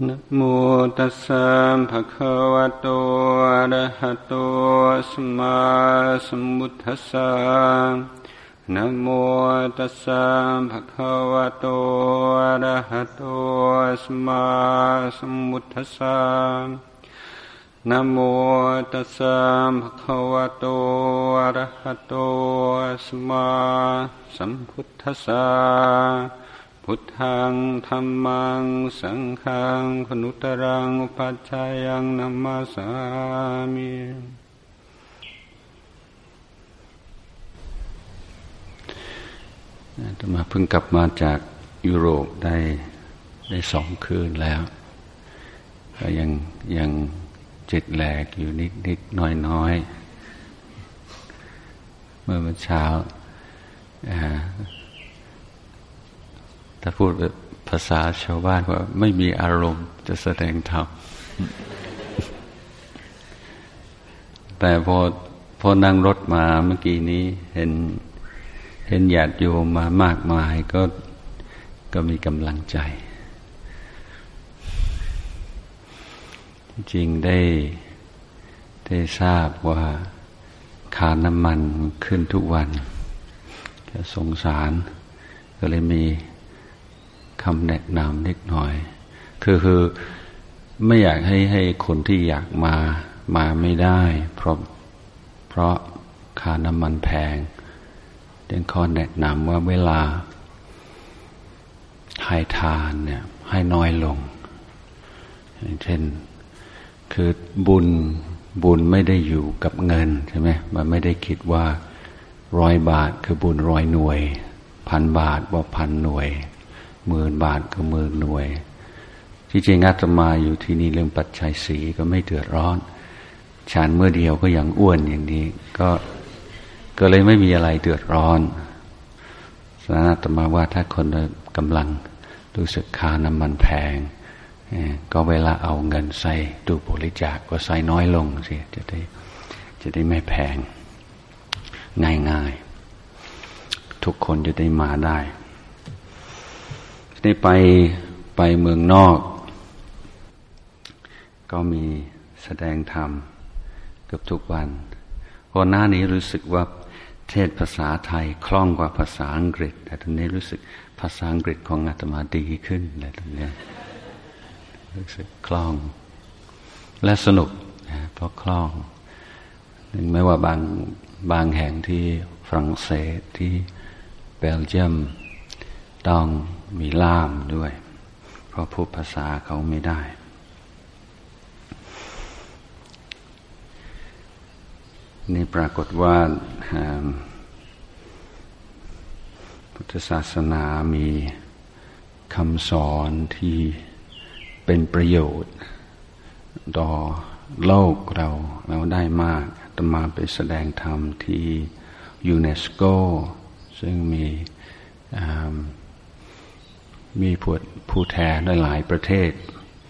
นะโมตัสสะภะคะวะโตอะระหะโตสัมมาสัมพุทธัสสะนะโมตัสสะภะคะวะโตอะระหะโตสัมมาสัมพุทธัสสะนะโมตัสสะภะคะวะโตอะระหะโตสัมมาสัมพุทธัสสะพุทธังธัมมังสังฆังพนุตรังอุปัชฌายังนัมมาสามิอาตมาเพิ่งกลับมาจากยุโรปได้2 คืนแล้วก็ยังจิตแหลกอยู่นิดน้อยเมื่อวันเช้าถ้าพูดภาษาชาวบ้านว่าไม่มีอารมณ์จะแสดงธรรม แต่พอนั่งรถมาเมื่อกี้นี้เห็นญาติโยมมามากมายก็มีกำลังใจจริงได้ทราบว่าค่าน้ำมันขึ้นทุกวันก็สงสารก็เลยมีคำแนะนำนิดหน่อยคือไม่อยากให้คนที่อยากมาไม่ได้เพราะค่าน้ำมันแพงดังข้อแนะนำว่าเวลาให้ทานเนี่ยให้น้อยลงอย่างเช่นคือบุญไม่ได้อยู่กับเงินใช่ไหมมันไม่ได้คิดว่า100 บาทคือบุญ100 หน่วย1,000 บาทว่า1,000 หน่วย10,000 บาทก็10,000 หน่วยที่จริงอาตมาอยู่ที่นี่เรื่องปัจจัย4ก็ไม่เดือดร้อนฉันเมื่อเดียวก็ยังอ้วนอย่างนี้ก็เลยไม่มีอะไรเดือดร้อนฉะนั้นอาตมาว่าถ้าคนกำลังรู้สึกค่าน้ำมันแพงก็เวลาเอาเงินใส่ตู้บริจาคก็ใส่น้อยลงสิจะได้ไม่แพงง่ายๆทุกคนจะได้มาได้ได้ไปเมืองนอกก็มีแสดงธรรมเกือบทุกวันพอหน้านี้รู้สึกว่าเทศภาษาไทยคล่องกว่าภาษาอังกฤษแต่ตอนนี้รู้สึกภาษาอังกฤษของอาตมาดีขึ้นเลยตอนนี้รู้สึกคล่องและสนุกเพราะคล่องไม่ว่าบางแห่งที่ฝรั่งเศสที่เบลเยียมต้องมีล่ามด้วยเพราะพูดภาษาเขาไม่ได้นี่ปรากฏว่าพุทธศาสนามีคำสอนที่เป็นประโยชน์ต่อโลกเราได้มากอาตมาไปแสดงธรรมที่ยูเนสโกซึ่งมีผู้แทนหลายประเทศ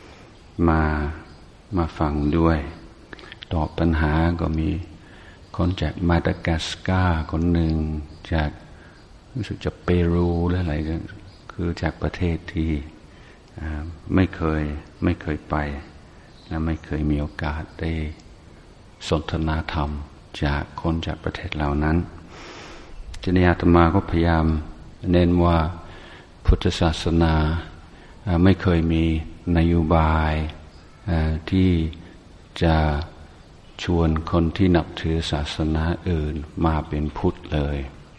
มาฟังด้วยตอบปัญหาก็มีคนจากมาดากัสการ์คนหนึ่งจากรู้สึกจะเปรูหรืออะไรก็คือจากประเทศที่ไม่เคยไปและไม่เคยมีโอกาสได้สนทนาธรรมจากคนจากประเทศเหล่านั้นทีนี้อาตมาก็พยายามเน้นว่าพุทธศาสนาไม่เคยมีนโยบายที่จะชวนคนที่นับถือศาสนาอื่นมาเป็นพุทธเลย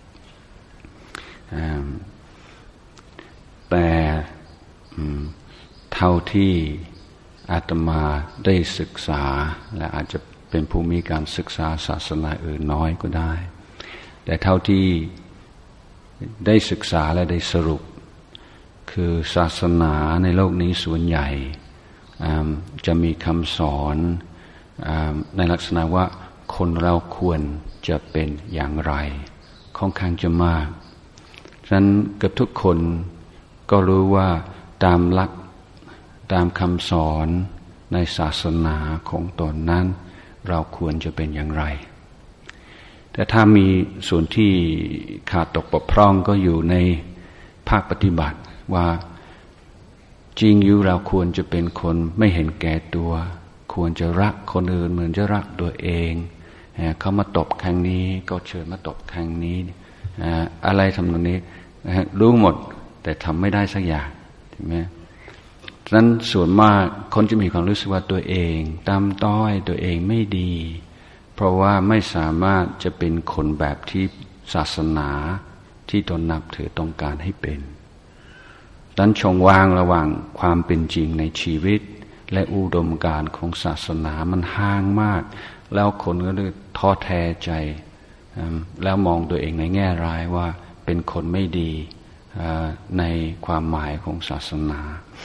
แต่เท่าที่อาตมาได้ศึกษาและอาจจะเป็นผู้มีการศึกษาศาสนาอื่นน้อยก็ได้แต่เท่าที่ได้ศึกษาและได้สรุปคือศาสนาในโลกนี้ส่วนใหญ่จะมีคำสอนในลักษณะว่าคนเราควรจะเป็นอย่างไรค่อนข้างจะมากฉะนั้นเกือบทุกคนก็รู้ว่าตามหลักตามคำสอนในศาสนาของตนนั้นเราควรจะเป็นอย่างไรแต่ถ้ามีส่วนที่ขาดตกบกพร่องก็อยู่ในภาคปฏิบัติว่าจจริงอยู่เราควรจะเป็นคนไม่เห็นแก่ตัวควรจะรักคนอื่นเหมือนจะรักตัวเองเขามาตบครั้งนี้ก็เชิญมาตบครั้งนี้อะไรทำตรงนี้รู้หมดแต่ทำไม่ได้สักอย่างใช่ไหมฉะนั้นส่วนมากคนจะมีความรู้สึกว่าตัวเองตามต้อยตัวเองไม่ดีเพราะว่าไม่สามารถจะเป็นคนแบบที่ศาสนาที่ตนนับถือต้องการให้เป็นดังนั้นช่องว่างระหว่างความเป็นจริงในชีวิตและอุดมการณ์ของศาสนามันห่างมากแล้วคนก็เลยท้อแท้ใจแล้วมองตัวเองในแง่ร้ายว่าเป็นคนไม่ดีในความหมายของศาสนา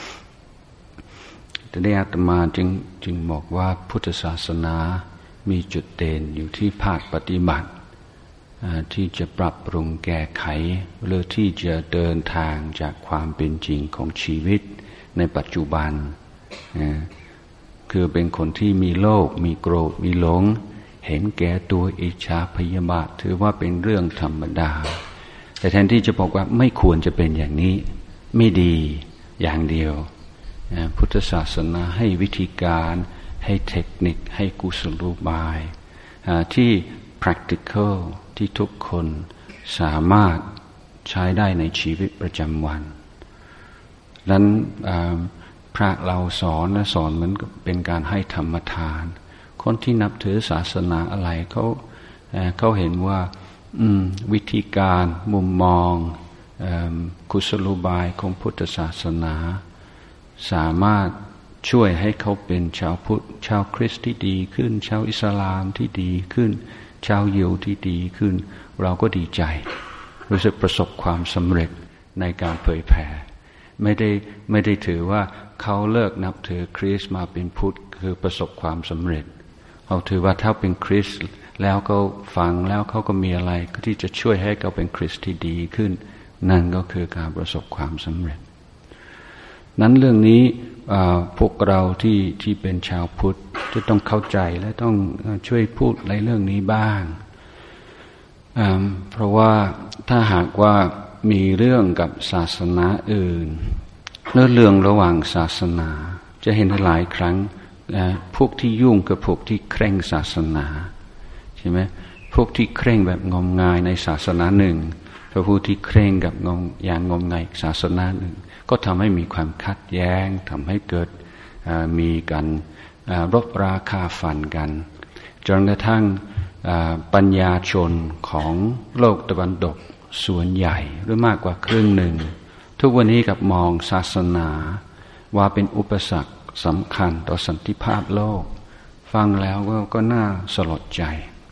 แต่ได้อาตมาจึงบอกว่าพุทธศาสนามีจุดเด่นอยู่ที่ภาคปฏิบัติที่จะปรับปรุงแก้ไขหรือที่จะเดินทางจากความเป็นจริงของชีวิตในปัจจุบันคือเป็นคนที่มีโลภมีโกรธมีหลงเห็นแก่ตัวอิจฉาพยาบาทถือว่าเป็นเรื่องธรรมดาแต่แทนที่จะบอกว่าไม่ควรจะเป็นอย่างนี้ไม่ดีอย่างเดียวพุทธศาสนาให้วิธีการให้เทคนิคให้กุศโลบายที่ practical ที่ทุกคนสามารถใช้ได้ในชีวิตประจำวันนั้นพระเราสอนเหมือนเป็นการให้ธรรมทานคนที่นับถือศาสนาอะไรเขาเห็นว่าวิธีการมุมมองกุศโลบายของพุทธศาสนาสามารถช่วยให้เขาเป็นชาวพุทธชาวคริสต์ที่ดีขึ้นชาวอิสลามที่ดีขึ้นชาวยิวที่ดีขึ้นเราก็ดีใจรู้สึกประสบความสำเร็จในการเผยแผ่ไม่ได้ถือว่าเขาเลิกนับถือคริสต์มาเป็นพุทธคือประสบความสำเร็จเขาถือว่าถ้าเป็นคริสต์แล้วก็ฟังแล้วเขาก็มีอะไรที่จะช่วยให้เขาเป็นคริสต์ที่ดีขึ้นนั่นก็คือการประสบความสำเร็จนั้นเรื่องนี้พวกเราที่เป็นชาวพุทธจะต้องเข้าใจและต้องช่วยพูดในเรื่องนี้บ้างเพราะว่าถ้าหากว่ามีเรื่องกับศาสนาอื่นเรื่องระหว่างศาสนาจะเห็นหลายครั้งพวกที่ยุ่งกับพวกที่เคร่งศาสนาใช่ไหมพวกที่เคร่งแบบงมงายในศาสนาหนึ่งกับพวกที่เคร่งกับอย่างงมงายศาสนาหนึ่งก็ทำให้มีความขัดแย้งทำให้เกิดมีการรบราคาฟันกันจนกระทั่งปัญญาชนของโลกตะวันตกส่วนใหญ่หรือมากกว่าครึ่งหนึ่งทุกวันนี้กับมองศาสนาว่าเป็นอุปสรรคสำคัญต่อสันติภาพโลกฟังแล้วก็น่าสลดใจ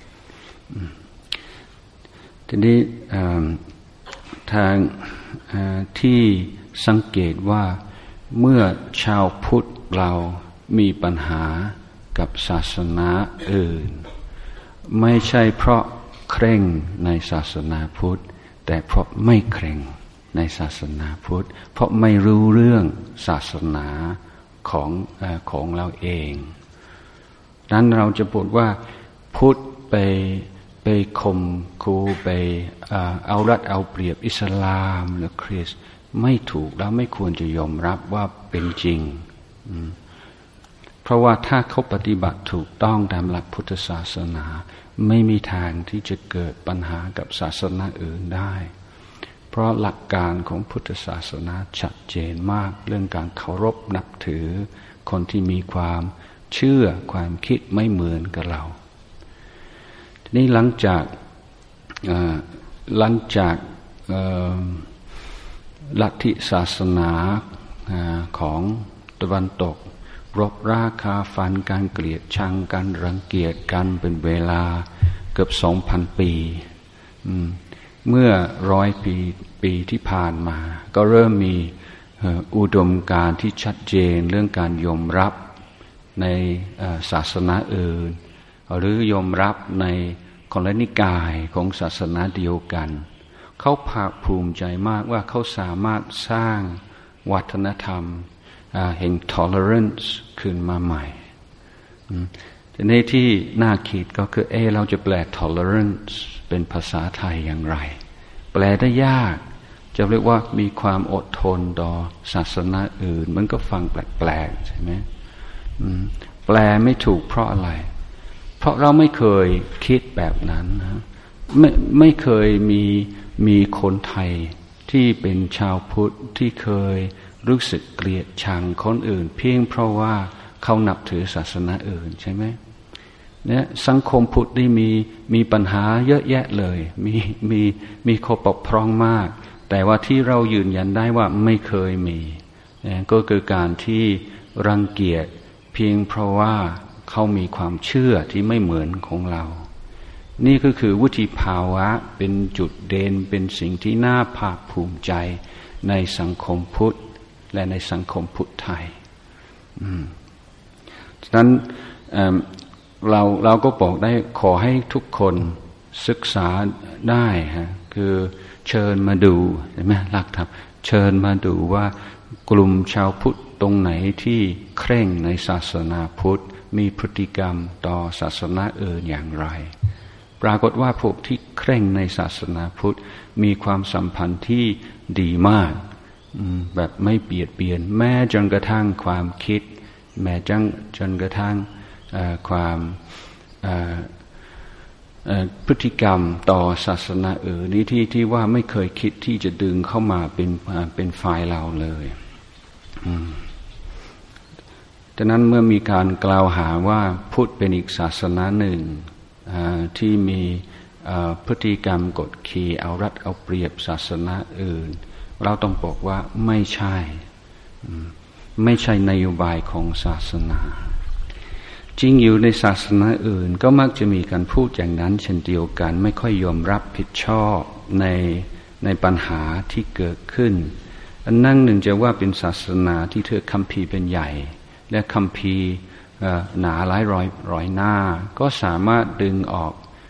ทีนี้ทางที่สังเกตว่าเมื่อชาวพุทธเรามีปัญหากับศาสนาอื่นไม่ใช่เพราะเคร่งในศาสนาพุทธแต่เพราะไม่เคร่งในศาสนาพุทธเพราะไม่รู้เรื่องศาสนาของเราเองนั้นเราจะพูดว่าพุทธไปข่มขู่ไปเอารัดเอาเปรียบอิสลามหรือคริสต์ไม่ถูกแล้วไม่ควรจะยอมรับว่าเป็นจริงเพราะว่าถ้าเขาปฏิบัติถูกต้องตามหลักพุทธศาสนาไม่มีทางที่จะเกิดปัญหากับศาสนาอื่นได้เพราะหลักการของพุทธศาสนาชัดเจนมากเรื่องการเคารพนับถือคนที่มีความเชื่อความคิดไม่เหมือนกับเราทีนี้หลังจากลัทธิศาสนาของตะวันตกรบราคาฟันการเกลียดชังกันรังเกียจกันเป็นเวลาเกือบ 2,000 ปีเมื่อ100 ปีที่ผ่านมาก็เริ่มมีอุดมการณ์ที่ชัดเจนเรื่องการยอมรับในศาสนาอื่นหรือยอมรับในคนละนิกายของศาสนาเดียวกันเขาภาคภูมิใจมากว่าเขาสามารถสร้างวัฒนธรรมแห่ง tolerance ขึ้นมาใหม่ทีนี้ที่น่าคิดก็คือเราจะแปล tolerance เป็นภาษาไทยอย่างไรแปลได้ยากจะเรียกว่ามีความอดทนต่อศาสนาอื่นมันก็ฟังแปลกๆใช่ไหมแปลไม่ถูกเพราะอะไรเพราะเราไม่เคยคิดแบบนั้นนะไม่เคยมีคนไทยที่เป็นชาวพุทธที่เคยรู้สึกเกลียดชังคนอื่นเพียงเพราะว่าเขานับถือศาสนาอื่นใช่ไหมเนี่ยสังคมพุทธนี่มีปัญหาเยอะแยะเลยมีข้อบกพร่องมากแต่ว่าที่เรายืนยันได้ว่าไม่เคยมีก็คือการที่รังเกียจเพียงเพราะว่าเขามีความเชื่อที่ไม่เหมือนของเรานี่ก็คือวุฒิภาวะเป็นจุดเด่นเป็นสิ่งที่น่าภาคภูมิใจในสังคมพุทธและในสังคมพุทธไทยฉะนั้นเราก็บอกได้ขอให้ทุกคนศึกษาได้ฮะคือเชิญมาดูเห็นไหมหลักธรรมเชิญมาดูว่ากลุ่มชาวพุทธตรงไหนที่เคร่งในศาสนาพุทธมีพฤติกรรมต่อศาสนาอื่นอย่างไรปรากฏว่าพวกที่เคร่งในศาสนาพุทธมีความสัมพันธ์ที่ดีมากแบบไม่เบียดเบียนแม้จนกระทั่งความคิดแม้จนกระทั่งความพฤติกรรมต่อศาสนาอื่นนี่ที่ว่าไม่เคยคิดที่จะดึงเข้ามาเป็นฝ่ายเราเลยดังนั้นเมื่อมีการกล่าวหาว่าพุทธเป็นอีกศาสนาหนึ่งที่มีพฤติกรรมกดขี่เอารัดเอาเปรียบศาสนาอื่นเราต้องบอกว่าไม่ใช่นโยบายของศาสนาจริงอยู่ในศาสนาอื่นก็มักจะมีการพูดอย่างนั้นเช่นเดียวกันไม่ค่อยยอมรับผิดชอบในปัญหาที่เกิดขึ้นอันนั่งหนึ่งจะว่าเป็นศาสนาที่เธอคัมภีร์เป็นใหญ่และคัมภีร์หนาหลายร้อยหน้าก็สามารถดึงออก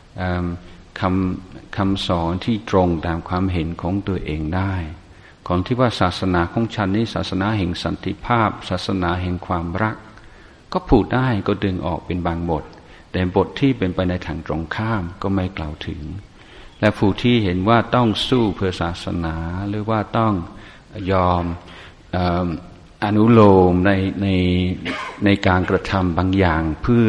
คำสอนที่ตรงตามความเห็นของตัวเองได้ของที่ว่าศาสนาของฉันนี้ศาสนาแห่งสันติภาพศาสนาแห่งความรักก็พูดได้ก็ดึงออกเป็นบางบทแต่บทที่เป็นไปในทางตรงข้ามก็ไม่กล่าวถึงและผู้ที่เห็นว่าต้องสู้เพื่อศาสนาหรือว่าต้องยอมอนุโลมในการกระทำบางอย่างเพื่อ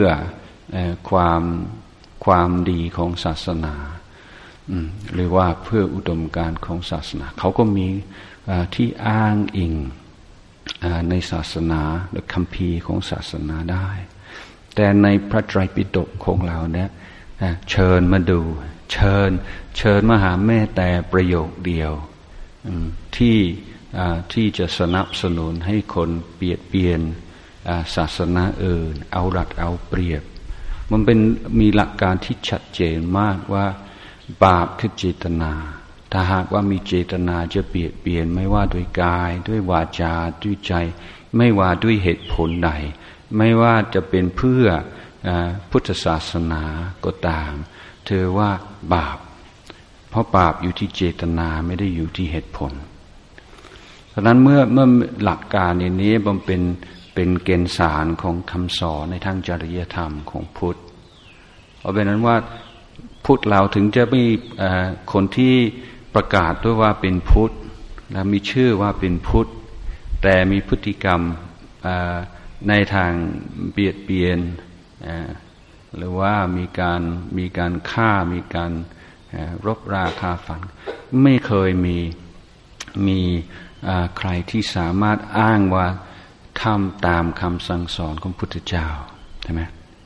ความดีของศาสนาหรือว่าเพื่ออุดมการณ์ของศาสนาเขาก็มีที่อ้างอิงในศาสนาหรือคัมภีร์ของศาสนาได้แต่ในพระไตรปิฎกของเราเนี่ยเชิญมาดูเชิญมาหาแม่แต่ประโยคเดียวที่จะสนับสนุนให้คนเบียดเบียนศาสนาอื่นเอารัดเอาเปรียบมันมีหลักการที่ชัดเจนมากว่าบาปคือเจตนาถ้าหากว่ามีเจตนาจะเบียดเบียนไม่ว่าด้วยกายด้วยวาจาด้วยใจไม่ว่าด้วยเหตุผลใดไม่ว่าจะเป็นเพื่อพุทธศาสนาก็ตามเธอว่าบาปเพราะบาปอยู่ที่เจตนาไม่ได้อยู่ที่เหตุผลฉะนั้นเมื่อหลักการนี้มันเป็นเกณฑ์สารของคำสอนในทางจริยธรรมของพุทธเอาเป็นนั้นว่าพุทธเราถึงจะมีคนที่ประกาศด้วยว่าเป็นพุทธและมีชื่อว่าเป็นพุทธแต่มีพฤติกรรมในทางเบียดเบียนหรือว่ามีการฆ่ามีการรบราฆ่าฟันไม่เคยมีใครที่สามารถอ้างว่าทำตามคำสั่งสอนของพุทธเจ้าใช่ไหม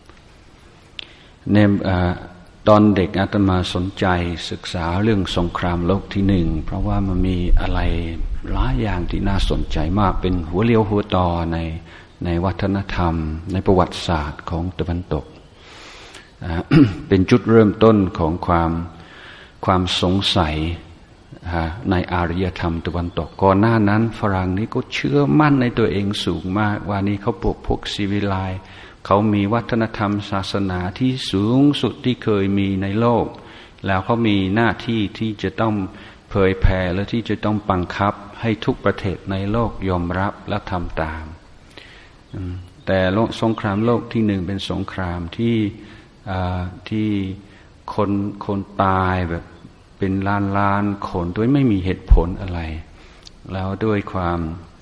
ตอนเด็กอาตมาสนใจศึกษาเรื่องสงครามโลกที่หนึ่งเพราะว่ามันมีอะไรหลายอย่างที่น่าสนใจมากเป็นหัวเลี้ยวหัวต่อในวัฒนธรรมในประวัติศาสตร์ของตะวันตก เป็นจุดเริ่มต้นของความสงสัยในอารยธรรมตะวันตกก่อนหน้านั้นฝรั่งนี้ก็เชื่อมั่นในตัวเองสูงมากว่านี่เขาพวกศิวิไลซ์เขามีวัฒนธรรมศาสนาที่สูงสุดที่เคยมีในโลกแล้วเขามีหน้าที่ที่จะต้องเผยแผ่และที่จะต้องบังคับให้ทุกประเทศในโลกยอมรับและทำตามแต่สงครามโลกที่หนึ่งเป็นสงครามที่คนตายแบบเป็นล้านคนโดยไม่มีเหตุผลอะไรแล้วด้วยความ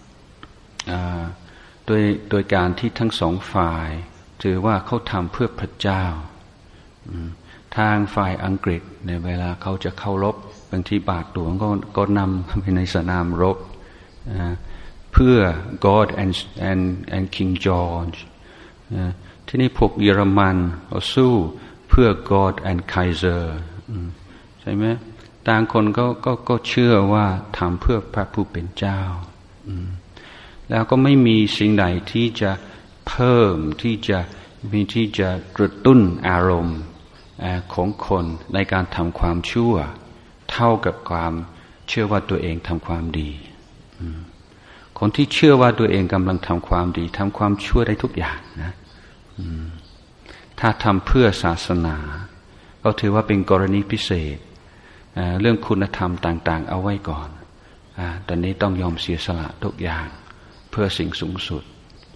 โดยการที่ทั้งสองฝ่ายถือว่าเขาทำเพื่อพระเจ้าทางฝ่ายอังกฤษในเวลาเขาจะเข้ารบบางทีบาทหลวงก็นำไปในสนามรบเพื่อ God and King George ที่นี่พวกเยอรมันสู้เพื่อ God and Kaiser ใช่ไหมต่างคนก็เชื่อว่าทำเพื่อพระผู้เป็นเจ้าแล้วก็ไม่มีสิ่งใดที่จะเพิ่มที่จะกระตุ้นอารมณ์ของคนในการทำความชั่วเท่ากับความเชื่อว่าตัวเองทำความดีคนที่เชื่อว่าตัวเองกำลังทำความดีทำความชั่วได้ทุกอย่างนะถ้าทำเพื่อศาสนาก็ถือว่าเป็นกรณีพิเศษเรื่องคุณธรรมต่างๆเอาไว้ก่อนตอนนี้ต้องยอมเสียสละทุกอย่างเพื่อสิ่งสูงสุด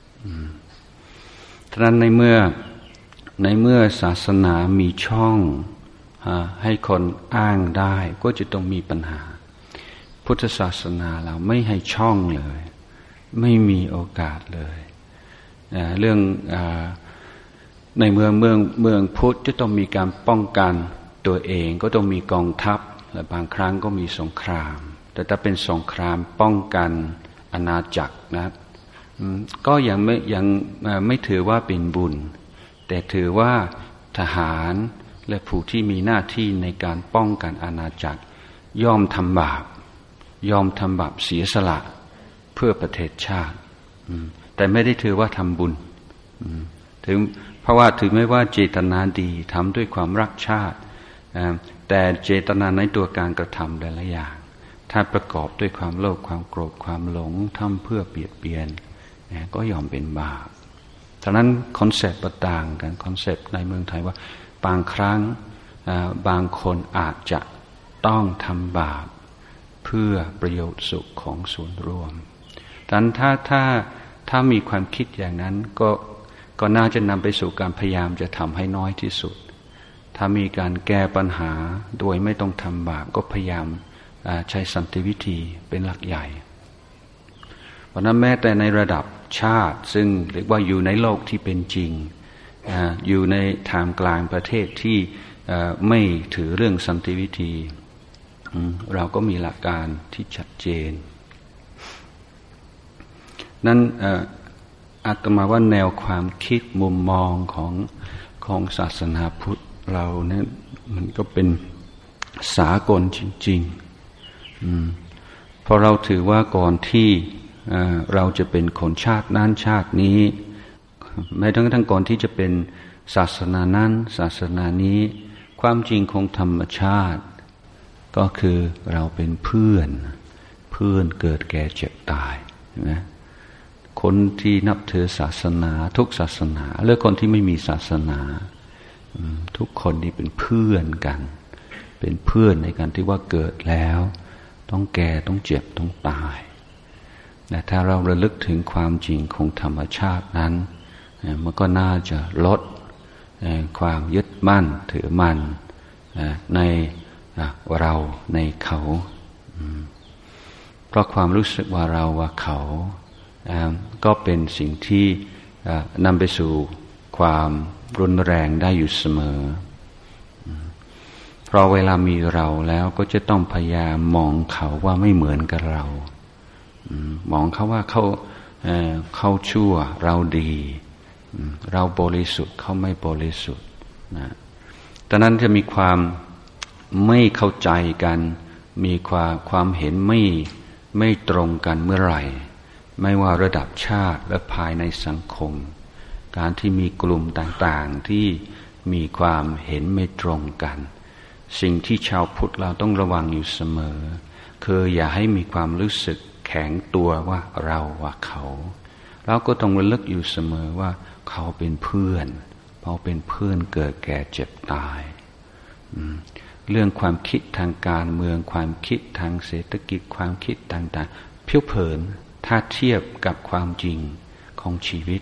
ฉะนั้นในเมื่อศาสนามีช่องให้คนอ้างได้ก็จะต้องมีปัญหาพุทธศาสนาเราไม่ให้ช่องเลยไม่มีโอกาสเลยเรื่องในเมืองพุทธจะต้องมีการป้องกันตัวเองก็ต้องมีกองทัพและบางครั้งก็มีสงครามแต่ถ้าเป็นสงครามป้องกันอาณาจักรนะก็ยังไม่ถือว่าเป็นบุญแต่ถือว่าทหารและผู้ที่มีหน้าที่ในการป้องกันอาณาจักรยอมทำบาปเสียสละเพื่อประเทศชาติแต่ไม่ได้ถือว่าทำบุญเพราะว่าถือไม่ว่าเจตนาดีทำด้วยความรักชาติแต่เจตนาในตัวการกระทำหลายๆอย่างถ้าประกอบด้วยความโลภความโกรธความหลงทำเพื่อเบียดเบียนก็ยอมเป็นบาปฉะนั้นคอนเซปต์ต่างกันคอนเซปต์ในเมืองไทยว่าบางครั้งบางคนอาจจะต้องทำบาปเพื่อประโยชน์สุขของส่วนรวมดังนั้นถ้ามีความคิดอย่างนั้นก็น่าจะนำไปสู่การพยายามจะทำให้น้อยที่สุดถ้ามีการแก้ปัญหาโดยไม่ต้องทำบาปก็พยายามใช้สันติวิธีเป็นหลักใหญ่เพราะนั้นแม้แต่ในระดับชาติซึ่งเรียกว่าอยู่ในโลกที่เป็นจริงอยู่ในท่ามกลางประเทศที่ไม่ถือเรื่องสันติวิธีเราก็มีหลักการที่ชัดเจนนั้นอาตมาว่าแนวความคิดมุมมองของศาสนาพุทธเราเนี่ยมันก็เป็นสากลจริงเพราะเราถือว่าก่อนที่เราจะเป็นคนชาตินั้นชาตินี้แม้ทั้งก่อนที่จะเป็นศาสนานั้นศาสนานี้ความจริงของธรรมชาติก็คือเราเป็นเพื่อนเกิดแก่เจ็บตายนะคนที่นับถือศาสนาทุกศาสนาหรือคนที่ไม่มีศาสนาทุกคนนี่เป็นเพื่อนกันเป็นเพื่อนในการที่ว่าเกิดแล้วต้องแก่ต้องเจ็บต้องตายแต่ถ้าเราระลึกถึงความจริงของธรรมชาตินั้นมันก็น่าจะลดความยึดมั่นถือมั่นในเราในเขาเพราะความรู้สึกว่าเราว่าเขาก็เป็นสิ่งที่นำไปสู่ความรุนแรงได้อยู่เสมอเพราะเวลามีเราแล้วก็จะต้องพยายามมองเขาว่าไม่เหมือนกับเรามองเขาว่าเขาชั่วเราดีเราบริสุทธิ์เขาไม่บริสุทธิ์นะดังนั้นจะมีความไม่เข้าใจกันมีความเห็นไม่ตรงกันเมื่อไหร่ไม่ว่าระดับชาติและภายในสังคมการที่มีกลุ่มต่างๆที่มีความเห็นไม่ตรงกันสิ่งที่ชาวพุทธเราต้องระวังอยู่เสมอคืออย่าให้มีความรู้สึกแข็งตัวว่าเราว่าเขาเราก็ต้องระลึกอยู่เสมอว่าเขาเป็นเพื่อนเขาเป็นเพื่อนเกิดแก่เจ็บตายเรื่องความคิดทางการเมืองความคิดทางเศรษฐกิจความคิดต่างๆเพี้ยวเผินถ้าเทียบกับความจริงของชีวิต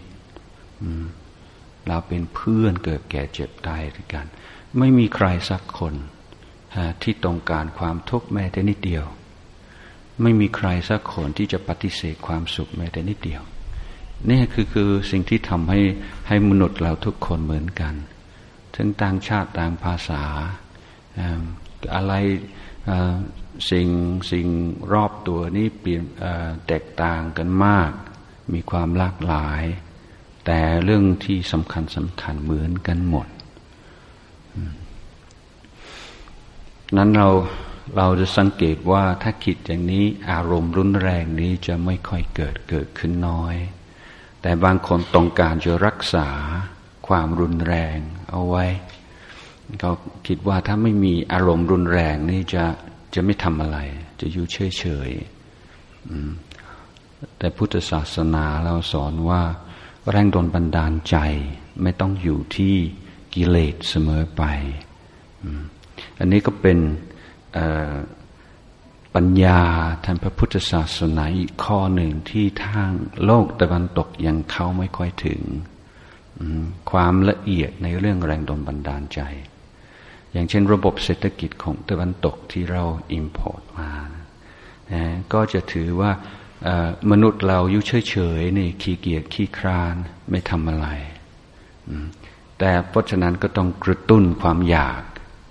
เราเป็นเพื่อนเกิดแก่เจ็บตายด้วยกันไม่มีใครสักคนที่ต้องการความทุกข์แม้แต่นิดเดียวไม่มีใครสักคนที่จะปฏิเสธความสุขแม้แต่นิดเดียวนี่คือสิ่งที่ทำให้มนุษย์เราทุกคนเหมือนกันทั้งต่างชาติต่างภาษาอะไรสิ่งรอบตัวนี้เปลี่ยนแตกต่างกันมากมีความหลากหลายแต่เรื่องที่สำคัญเหมือนกันหมดนั้นเราจะสังเกตว่าถ้าคิดอย่างนี้อารมณ์รุนแรงนี้จะไม่ค่อยเกิดขึ้นน้อยแต่บางคนต้องการจะรักษาความรุนแรงเอาไว้เขาคิดว่าถ้าไม่มีอารมณ์รุนแรงนี่จะไม่ทำอะไรจะอยู่เฉยๆแต่พุทธศาสนาเราสอนว่าแรงโดนบันดาลใจไม่ต้องอยู่ที่กิเลสเสมอไปอันนี้ก็เป็นปัญญาทางพระพุทธศาสนาอีกข้อหนึ่งที่ทางโลกตะวันตกยังเข้าไม่ค่อยถึงความละเอียดในเรื่องแรงโดนบันดาลใจอย่างเช่นระบบเศรษฐกิจของตะวันตกที่เราอิมพอร์ตมาก็จะถือว่ามนุษย์เราอยู่เฉยๆนี่ขี้เกียจขี้คร้านไม่ทำอะไรแต่เพราะฉะนั้นก็ต้องกระตุ้นความอยาก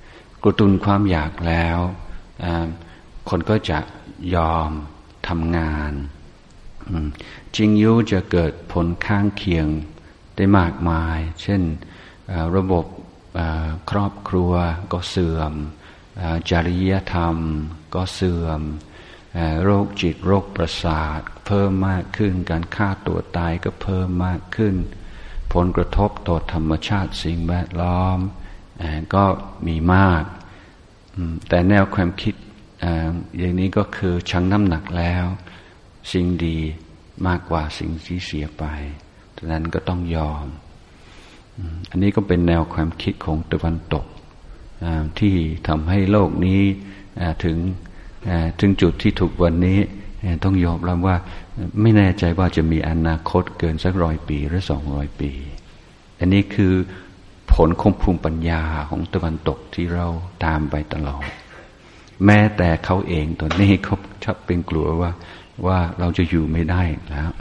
แล้วคนก็จะยอมทำงานจริงอยู่จะเกิดผลข้างเคียงได้มากมายเช่นระบบครอบครัวก็เสื่อมจริยธรรมก็เสื่อมโรคจิตโรคประสาทเพิ่มมากขึ้นการฆ่าตัวตายก็เพิ่มมากขึ้นผลกระทบต่อธรรมชาติสิ่งแวดล้อมก็มีมากแต่แนวความคิดอย่างนี้ก็คือชั่งน้ำหนักแล้วสิ่งดีมากกว่าสิ่งที่เสียไปดังนั้นก็ต้องยอมอันนี้ก็เป็นแนวความคิดของตะวันตกที่ทำให้โลกนี้ถึงจุดที่ถูกวันนี้ต้องยอมรับว่าไม่แน่ใจว่าจะมีอนาคตเกินสัก100 ปีหรือ200 ปีอันนี้คือผลของภูมิปัญญาของตะวันตกที่เราตามไปตลอดแม้แต่เขาเองตอนนี้เขาชอบเป็นกลัวว่าเราจะอยู่ไม่ได้แล้ว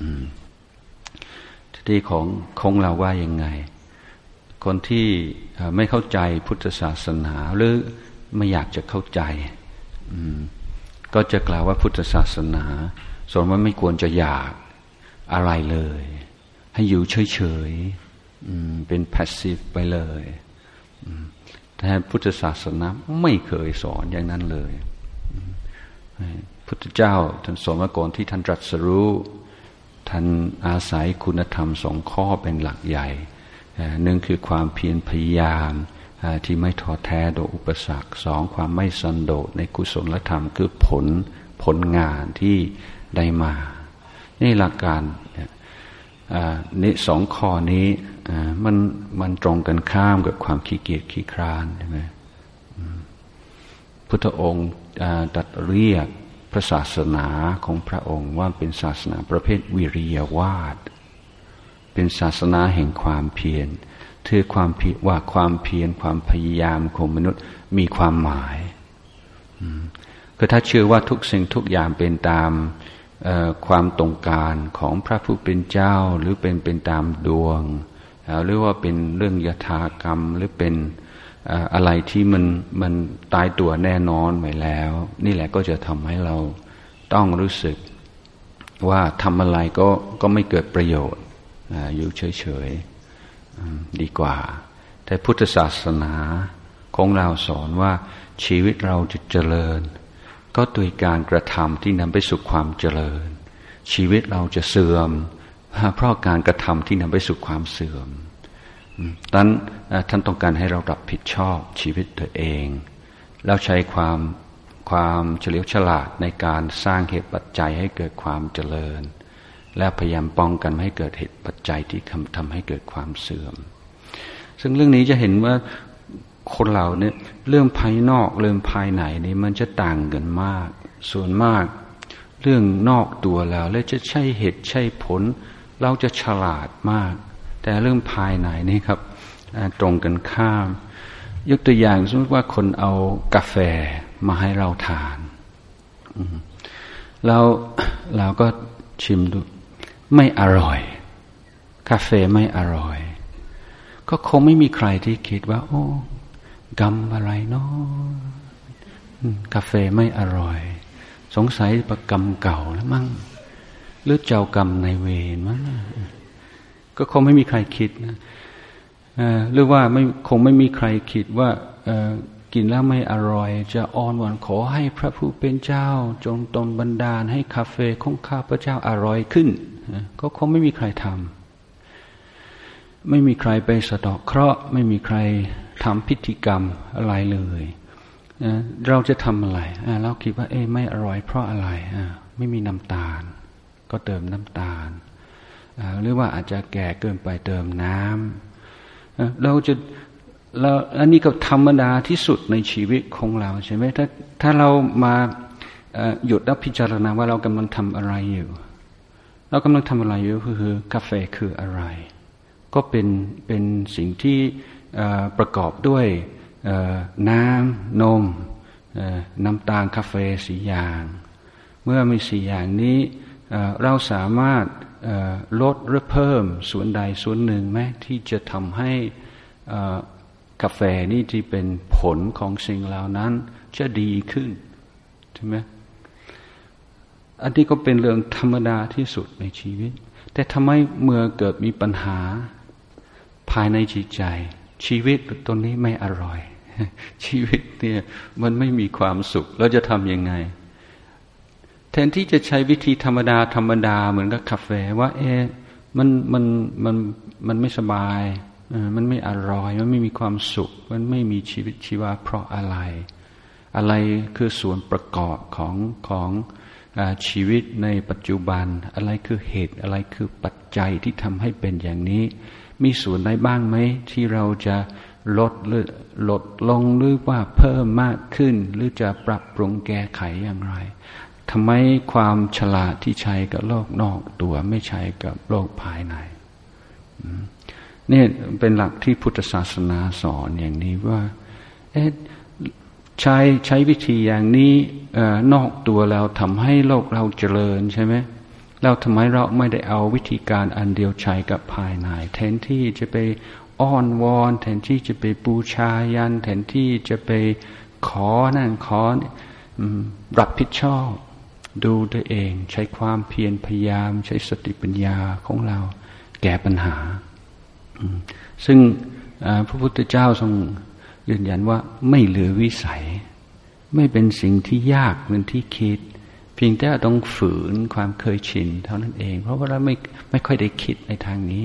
ที่ของเราว่ายังไงคนที่ไม่เข้าใจพุทธศาสนาหรือไม่อยากจะเข้าใจก็จะกล่าวว่าพุทธศาสนาสอนว่าไม่ควรจะอยากอะไรเลยให้อยู่เฉยๆเป็น passive ไปเลยแต่พุทธศาสนาไม่เคยสอนอย่างนั้นเลยพุทธเจ้าท่านสอนว่าก่อนที่ท่านตรัสรู้ท่านอาศัยคุณธรรม2 ข้อเป็นหลักใหญ่หนึ่งคือความเพียรพยายามที่ไม่ท้อแท้ต่ออุปสรรค2ความไม่สันโดษในกุศลธรรมคือผลงานที่ได้มานี่หลักการนี่2 ข้อนี้มันตรงกันข้ามกับความขี้เกียจขี้คร้านใช่ไหมพุทธองค์ตรัสเรียกพระศาสนาของพระองค์ว่าเป็นศาสนาประเภทวิริยวาทเป็นศาสนาแห่งความเพียรถือความเพียรว่าความเพียรความพยายามของมนุษย์มีความหมายคือถ้าเชื่อว่าทุกสิ่งทุกอย่างเป็นตามความต้องการของพระผู้เป็นเจ้าหรือเป็นตามดวงหรือว่าเป็นเรื่องยถากรรมหรือเป็นอะไรที่มันตายตัวแน่นอนไว้แล้วนี่แหละก็จะทำให้เราต้องรู้สึกว่าทำอะไรก็ไม่เกิดประโยชน์อยู่เฉยๆดีกว่าแต่พุทธศาสนาของเราสอนว่าชีวิตเราจะเจริญก็โดยการกระทำที่นำไปสู่ความเจริญชีวิตเราจะเสื่อมเพราะการกระทำที่นำไปสู่ความเสื่อมดังนั้นท่านต้องการให้เรารับผิดชอบชีวิตตัวเองแล้วใช้ความเฉลียวฉลาดในการสร้างเหตุปัจจัยให้เกิดความเจริญและพยายามป้องกันไม่ให้เกิดเหตุปัจจัยที่ทำให้เกิดความเสื่อมซึ่งเรื่องนี้จะเห็นว่าคนเราเนี่ยเรื่องภายนอกเรื่องภายในนี่มันจะต่างกันมากส่วนมากเรื่องนอกตัวแล้วและจะใช่เหตุใช่ผลเราจะฉลาดมากแต่เรื่องภายในนี่ครับตรงกันข้ามยกตัวอย่างสมมติว่าคนเอากาแฟมาให้เราทานแล้วเราก็ชิมดูไม่อร่อยกาแฟไม่อร่อยก็คงไม่มีใครที่คิดว่าโอ้กรรมอะไรเนาะกาแฟไม่อร่อยสงสัยประกรรมเก่าแล้วมั้งหรือเจ้ากรรมนายเวรมั้งก็คงไม่มีใครคิดนะหรือว่าคงไม่มีใครคิดว่ากินแล้วไม่อร่อยจะอ้อนวอนขอให้พระผู้เป็นเจ้าจงดลบันดาลให้กาแฟของข้าพเจ้าอร่อยขึ้นก็คงไม่มีใครทำไม่มีใครไปสะเดาะเคราะห์ไม่มีใครทำพิธีกรรมอะไรเลยเราจะทำอะไรเราคิดว่าไม่อร่อยเพราะอะไรไม่มีน้ำตาลก็เติมน้ำตาลหรือว่าอาจจะแก่เกินไปเติมน้ำเราอันนี้ก็ธรรมดาที่สุดในชีวิตของเราใช่ไหมถ้าเรามาหยุดแล้วพิจารณาว่าเรากำลังทำอะไรอยู่เรากำลังทำอะไรอยู่คือกาแฟคืออะไรก็เป็นสิ่งที่ประกอบด้วยน้ำนมน้ำตาลกาแฟ4 อย่างเมื่อมี4 อย่างนี้เราสามารถลดหรือเพิ่มส่วนใดส่วนหนึ่งไหมที่จะทำให้กาแฟนี่ที่เป็นผลของสิ่งเหล่านั้นจะดีขึ้นใช่ไหมอันนี้ก็เป็นเรื่องธรรมดาที่สุดในชีวิตแต่ทำไมเมื่อเกิดมีปัญหาภายในจิตใจชีวิตตัวนี้ไม่อร่อยชีวิตเนี่ยมันไม่มีความสุขเราจะทำยังไงแทนที่จะใช้วิธีธรรมดาเหมือนกับกาแฟว่ามันไม่สบายมันไม่อร่อยมันไม่มีความสุขมันไม่มีชีวิตชีวาเพราะอะไรคือส่วนประกอบของชีวิตในปัจจุบันอะไรคือเหตุอะไรคือปัจจัยที่ทำให้เป็นอย่างนี้มีส่วนใดบ้างไหมที่เราจะลดลงหรือว่าเพิ่มมากขึ้นหรือจะปรับปรุงแก้ไขอย่างไรทำไมความฉลาดที่ใช้กับโลกนอกตัวไม่ใช้กับโลกภายในนี่เป็นหลักที่พุทธศาสนาสอนอย่างนี้ว่าใช้วิธีอย่างนี้นอกตัวแล้วทำให้โลกเราเจริญใช่ไหมแล้วทำไมเราไม่ได้เอาวิธีการอันเดียวใช้กับภายในแทนที่จะไปอ้อนวอนแทนที่จะไปบูชายันแทนที่จะไปขอนั่นขอรับผิดชอบดูตัวเองใช้ความเพียรพยายามใช้สติปัญญาของเราแก้ปัญหาซึ่งพระพุทธเจ้าทรงยืนยันว่าไม่เหลือวิสัยไม่เป็นสิ่งที่ยากเหมือนที่คิดเพียงแต่ต้องฝืนความเคยชินเท่านั้นเองเพราะว่าเราไม่ค่อยได้คิดในทางนี้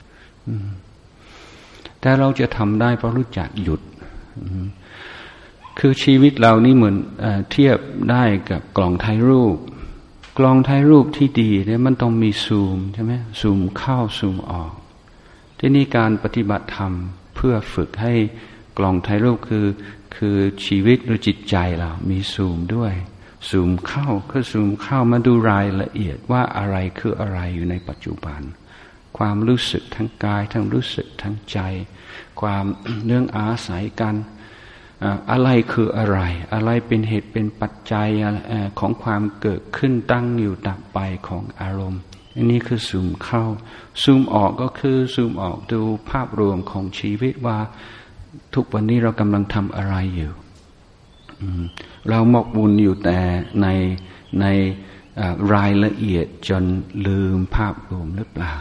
แต่เราจะทำได้เพราะรู้จักหยุดคือชีวิตเรานี่เหมือนเทียบได้กับกล่องถ่ายรูปที่ดีเนี่ยมันต้องมีซูมใช่ไหมซูมเข้าซูมออกที่นี่การปฏิบัติธรรมเพื่อฝึกให้กล่องถ่ายรูปคือชีวิตหรือจิตใจเรามีซูมด้วยซูมเข้าคือซูมเข้ามาดูรายละเอียดว่าอะไรคืออะไรอยู่ในปัจจุบันความรู้สึกทั้งกายทั้งรู้สึกทั้งใจความเรื่องอาศัยกันอะไรคืออะไรเป็นเหตุเป็นปัจจัยของความเกิดขึ้นตั้งอยู่ดับไปของอารมณ์อันนี้คือซูมเข้าซูมออกก็คือซูมออกดูภาพรวมของชีวิตว่าทุกวันนี้เรากำลังทำอะไรอยู่เราหมกมุ่นอยู่แต่ในรายละเอียดจนลืมภาพรวมหรือเปล่า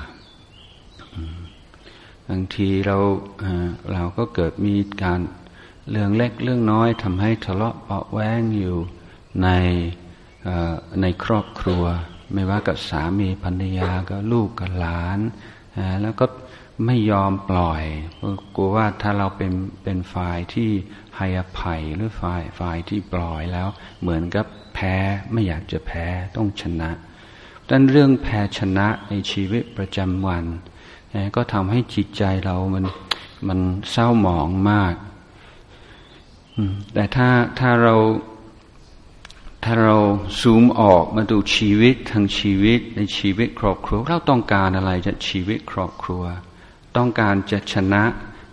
บางทีเราก็เกิดมีการเรื่องเล็กเรื่องน้อยทำให้ทะเลาะเบาะแว้งอยู่ในครอบครัวไม่ว่ากับสามีภรรยากับลูกกับหลานแล้วก็ไม่ยอมปล่อยกลัวว่าถ้าเราเป็นฝ่ายที่ให้อภัยหรือฝ่ายที่ปล่อยแล้วเหมือนกับแพ้ไม่อยากจะแพ้ต้องชนะดังนั้นเรื่องแพ้ชนะในชีวิตประจำวันก็ทำให้จิตใจเรามันเศร้าหมองมากแต่ถ้าเราซูมออกมาดูชีวิตทั้งชีวิตในชีวิตครอบครัวเราต้องการอะไรจากชีวิตครอบครัวต้องการจะชนะ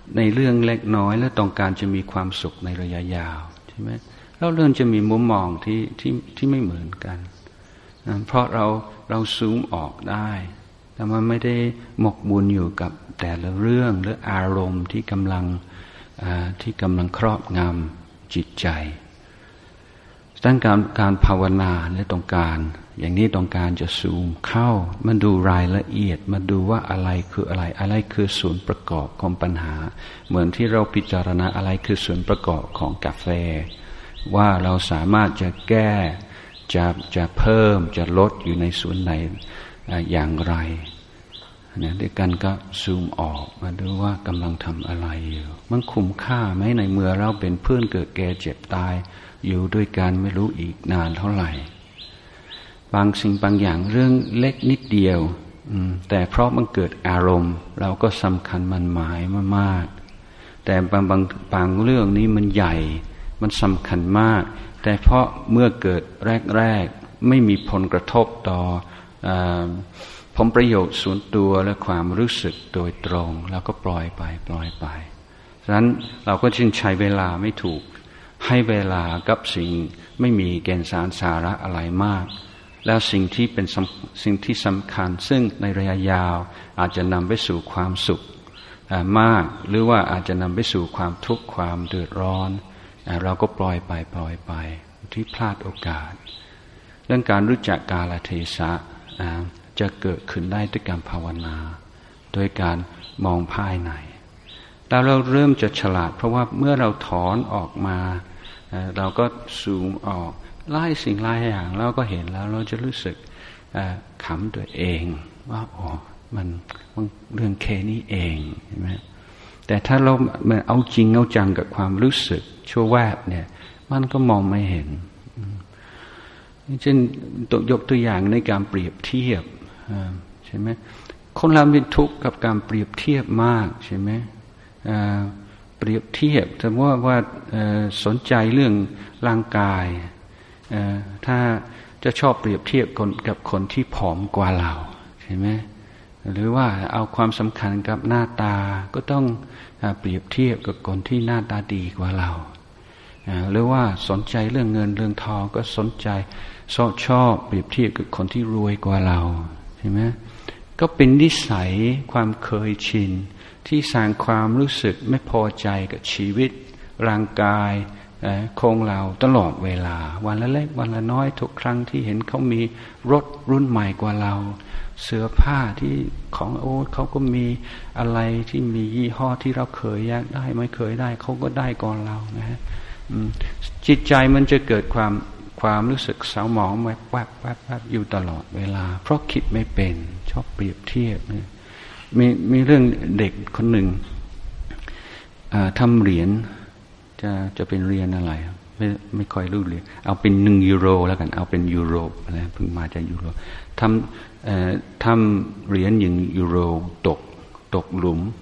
ในเรื่องเล็กน้อยแล้วต้องการจะมีความสุขในระยะยาวใช่ไหมแล้วเรื่องจะมีมุมมองที่ไม่เหมือนกันเพราะเราซูมออกได้แต่มันไม่ได้หมกมุ่นอยู่กับแต่ละเรื่องหรืออารมณ์ที่กำลังครอบงำจิตใจดังการภาวนาเนี่ยต้องการอย่างนี้ต้องการจะซูมเข้ามันดูรายละเอียดมาดูว่าอะไรคืออะไรคือส่วนประกอบของปัญหาเหมือนที่เราพิจารณาอะไรคือส่วนประกอบของกาแฟว่าเราสามารถจะแก้จะเพิ่มจะลดอยู่ในส่วนไหนอย่างไรเนี่ยด้วยกันก็ซูมออกมาดูว่ากำลังทำอะไรอยู่มันคุ้มค่าไหมในเมื่อเราเป็นเพื่อนเกิดแก่เจ็บตายอยู่ด้วยกันไม่รู้อีกนานเท่าไหร่บางสิ่งบางอย่างเรื่องเล็กนิดเดียวแต่เพราะมันเกิดอารมณ์เราก็สำคัญมันหมายมากๆแต่บางเรื่องนี้มันใหญ่มันสำคัญมากแต่เพราะเมื่อเกิดแรกไม่มีผลกระทบต่อผลประโยชน์ส่วนตัวและความรู้สึกโดยตรงแล้วก็ปล่อยไปฉะนั้นเราก็จึงใช้เวลาไม่ถูกให้เวลากับสิ่งไม่มีแก่นสาระอะไรมากแล้วสิ่งที่เป็นสิ่งที่สำคัญซึ่งในระยะยาวอาจจะนำไปสู่ความสุขมากหรือว่าอาจจะนำไปสู่ความทุกข์ความเดือดร้อนเราก็ปล่อยไปที่พลาดโอกาสเรื่องการรู้จักกาลเทศะจะเกิดขึ้นได้ด้วยการภาวนาโดยการมองภายในแล้วเราเริ่มจะฉลาดเพราะว่าเมื่อเราถอนออกมาเราก็ซูมออกไล่สิ่งไล่อย่างเราก็เห็นแล้วเราจะรู้สึกขำตัวเองว่าอ๋อมันเรื่องแค่นี้เองเห็นไหมแต่ถ้าเราเอาจริงเอาจังกับความรู้สึกชั่วแวบเนี่ยมันก็มองไม่เห็นเช่นยกตัวอย่างในการเปรียบเทียบใช่ไหมคนเราเป็นทุกข์กับการเปรียบเทียบมากใช่ไหมเปรียบเทียบแต่ว่าสนใจเรื่องร่างกายถ้าจะชอบเปรียบเทียบกับคนที่ผอมกว่าเราใช่ไหมหรือว่าเอาความสำคัญกับหน้าตาก็ต้องเปรียบเทียบกับคนที่หน้าตาดีกว่าเราหรือว่าสนใจเรื่องเงินเรื่องทองก็สนใจชอบเปรียบเทียบกับคนที่รวยกว่าเราใช่ไหมก็เป็นนิสัยความเคยชินที่สร้างความรู้สึกไม่พอใจกับชีวิตร่างกายของเราตลอดเวลาวันละเล็กวันละน้อยทุกครั้งที่เห็นเขามีรถรุ่นใหม่กว่าเราเสื้อผ้าที่ของเขาก็มีอะไรที่มียี่ห้อที่เราเคยอยากได้ไม่เคยได้เขาก็ได้ก่อนเรานะฮะจิตใจมันจะเกิดความรู้สึกเศร้าหมองแวบอยู่ตลอดเวลาเพราะคิดไม่เป็นชอบเปรียบเทียบเนี่ยมีเรื่องเด็กคนหนึ่งทำเหรียญจะเป็นเหรียญอะไรไม่ค่อยรู้เลยเอาเป็น1 ยูโรแล้วกันเอาเป็นยูโรอะไรเพิ่งมาจากยูโรทำเหรียญ1 ยูโรตกหลุม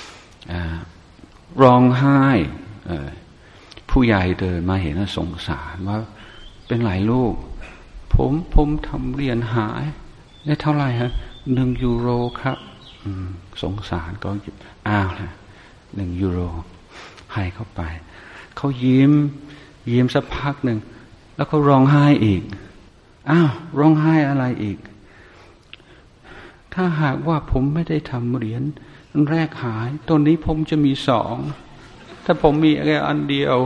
ร้องไห้ผู้ใหญ่เดินมาเห็นแล้วสงสารว่าเป็นหลายลูกผมทำเหรียญหายได้เท่าไหร่ฮะ1 ยูโรครับสงสารก็อ้าวนะ1 ยูโรให้เข้าไปเขายิ้มสักพักหนึ่งแล้วเขาร้องไห้อีกอ้าวร้องไห้อะไรอีกถ้าหากว่าผมไม่ได้ทำเหรียญแรกหายตอนนี้ผมจะมี2ถ้าผมมีแค่อันเดียว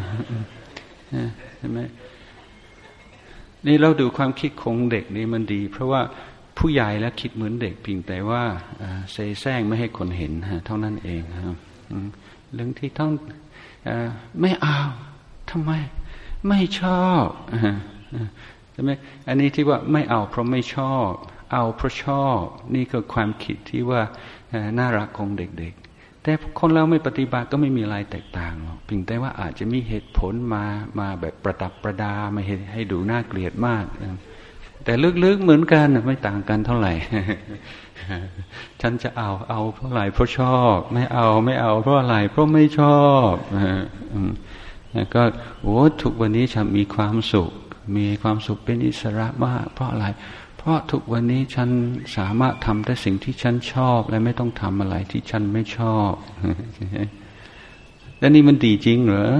เห็นไหมนี่เราดูความคิดของเด็กนี่มันดีเพราะว่าผู้ใหญ่แล้วคิดเหมือนเด็กเพียงแต่ว่าเซ่แซงไม่ให้คนเห็นเท่านั้นเองครับเรื่องที่ต้องไม่เอาทำไมไม่ชอบใช่ไหมอันนี้ที่ว่าไม่เอาเพราะไม่ชอบเอาเพราะชอบนี่คือความคิดที่ว่าน่ารักของเด็กๆแต่คนเราไม่ปฏิบัติก็ไม่มีอะไรแตกต่างหรอกเพียงแต่ว่าอาจจะมีเหตุผลมาแบบประดับประดาไม่ให้ดูน่าเกลียดมากแต่ลึกๆเหมือนกันไม่ต่างกันเท่าไหร่ ฉันจะเอาเพราะอะไรเพราะชอบไม่เอาเพราะอะไรเพราะไม่ชอบก็ทุกวันนี้ฉันมีความสุขเป็นอิสระมากเพราะอะไรเพราะทุกวันนี้ฉันสามารถทำแต่สิ่งที่ฉันชอบและไม่ต้องทำอะไรที่ฉันไม่ชอบแล้วนี่มันดีจริงเหรอ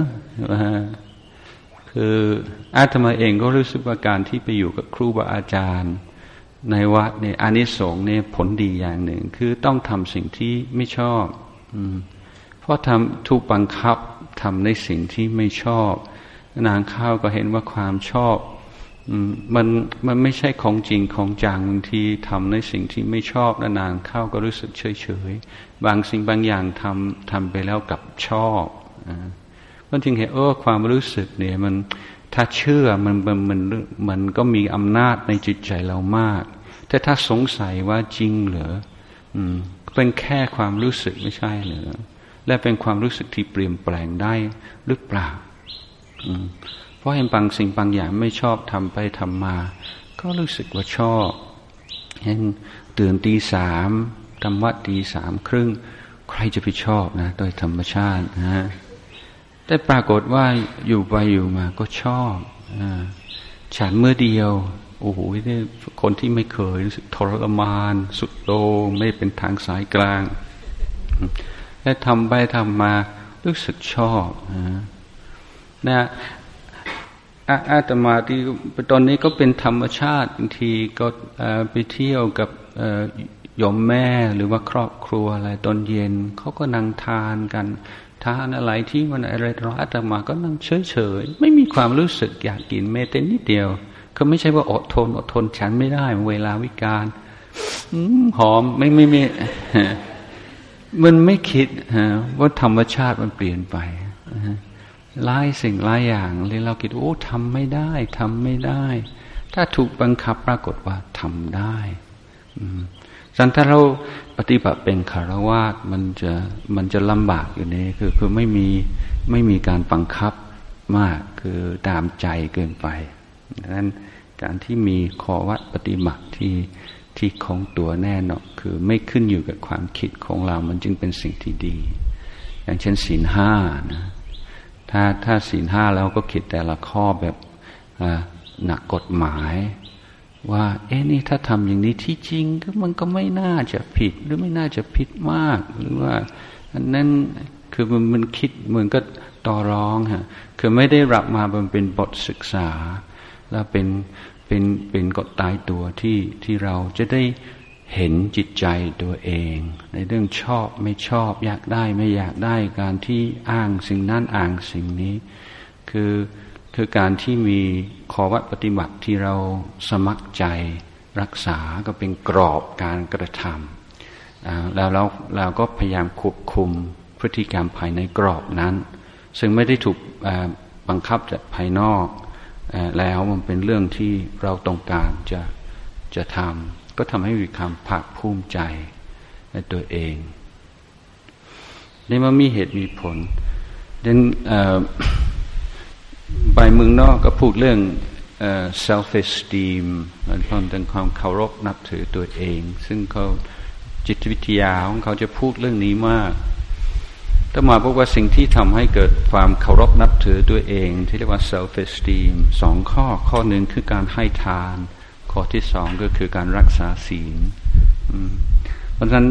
คืออาตมาเองก็รู้สึกว่าการที่ไปอยู่กับครูบาอาจารย์ในวัดเนี่ยอานิสงส์เนี่ยผลดีอย่างหนึ่งคือต้องทำสิ่งที่ไม่ชอบเพราะถูกบังคับทำในสิ่งที่ไม่ชอบนางข้าวก็เห็นว่าความชอบมันไม่ใช่ของจริงของจังบางทีทำในสิ่งที่ไม่ชอบแล้วนางข้าวก็รู้สึกเฉยบางสิ่งบางอย่างทำไปแล้วกับชอบมันจึงเห็นความรู้สึกเนี่ยมันถ้าเชื่อมันก็มีอำนาจในจิตใจเรามากแต่ถ้าสงสัยว่าจริงเหรอเป็นแค่ความรู้สึกไม่ใช่เหรอและเป็นความรู้สึกที่เปลี่ยนแปลงได้หรือเปล่าเพราะเห็นบางสิ่งบางอย่างไม่ชอบทำไปทำมาก็รู้สึกว่าชอบเห็นตื่นตี 3ทำวัดตี 3:30ใครจะไปชอบนะโดยธรรมชาตินะแต่ปรากฏว่าอยู่ไปอยู่มาก็ชอบฉันเมื่อเดียวโอ้โหนี่คนที่ไม่เคยรู้สึกทรมานสุดโต่งไม่เป็นทางสายกลางและทำไปทำมารู้สึกชอบนะอาตมาที่ตอนนี้ก็เป็นธรรมชาติบางทีก็ไปเที่ยวกับโยมแม่หรือว่าครอบครัวอะไรตอนเย็นเขาก็นั่งทานกันทานอะไรที่มันอะไรร้อนอาตมาก็นั่งเฉยๆไม่มีความรู้สึกอยากกินแม้แต่นิดเดียวก็ไม่ใช่ว่าอดทนฉันไม่ได้เวลาวิกาลหอมไม่มันไม่คิดว่าธรรมชาติมันเปลี่ยนไปหลายสิ่งหลายอย่างเลยเราคิดทำไม่ได้ถ้าถูกบังคับปรากฏว่าทำได้สันถ้าเราปฏิบัติเป็นคฤหัสถ์มันจะลำบากอยู่นี่คือไม่มีการบังคับมากคือตามใจเกินไปดังนั้นการที่มีข้อวัดปฏิบัติที่คงตัวแน่นอนคือไม่ขึ้นอยู่กับความคิดของเรามันจึงเป็นสิ่งที่ดีอย่างเช่นศีล 5นะถ้าศีล 5แล้วก็คิดแต่ละข้อแบบหนักกฎหมายว่านี่ถ้าทำอย่างนี้ที่จริงก็มันก็ไม่น่าจะผิดหรือไม่น่าจะผิดมากหรือว่าอันนั้นคือมันคิดเหมือนก็ต่อร้องคือไม่ได้รับมาเป็นบทศึกษาแล้วเป็นกฎตายตัวที่เราจะได้เห็นจิตใจตัวเองในเรื่องชอบไม่ชอบอยากได้ไม่อยากได้การที่อ้างสิ่งนั้นอ้างสิ่งนี้คือการที่มีข้อวัดปฏิบัติที่เราสมัครใจรักษาก็เป็นกรอบการกระทำแล้วเราก็พยายามควบคุมพฤติกรรมภายในกรอบนั้นซึ่งไม่ได้ถูกบังคับจากภายนอกแล้วมันเป็นเรื่องที่เราต้องการจะทำก็ทำให้มีความภาคภูมิใจในตัวเองนี่มันมีเหตุมีผลดังไปเมืองนอกก็พูดเรื่องself esteem มันเป็นความเคารพนับถือตัวเองซึ่งเขาจิตวิทยาของเขาจะพูดเรื่องนี้มากแต่มาบอกว่าสิ่งที่ทำให้เกิดความเคารพนับถือตัวเองที่เรียกว่า self esteem 2 ข้อหนึ่งคือการให้ทานข้อที่ 2ก็คือการรักษาศีลเพราะฉะนั้น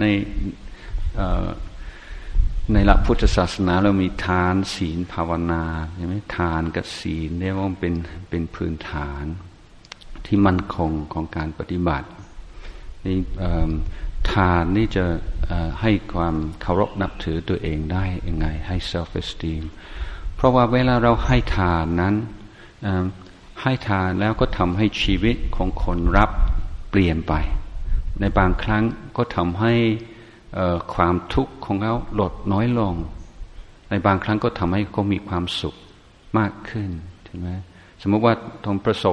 ในหลักพุทธศาสนาเรามีทานศีลภาวนาใช่ไหมทานกับศีลเรียกว่าเป็นพื้นฐานที่มั่นคงของการปฏิบัตินี่ทานนี่จะให้ความเคารพนับถือตัวเองได้ยังไงให้ self esteem เพราะว่าเวลาเราให้ทานนั้นให้ทานแล้วก็ทำให้ชีวิตของคนรับเปลี่ยนไปในบางครั้งก็ทำให้ความทุกข์ของเขาลดน้อยลงในบางครั้งก็ทำให้เขามีความสุขมากขึ้นใช่ไหมสมมติว่าต้องประสบ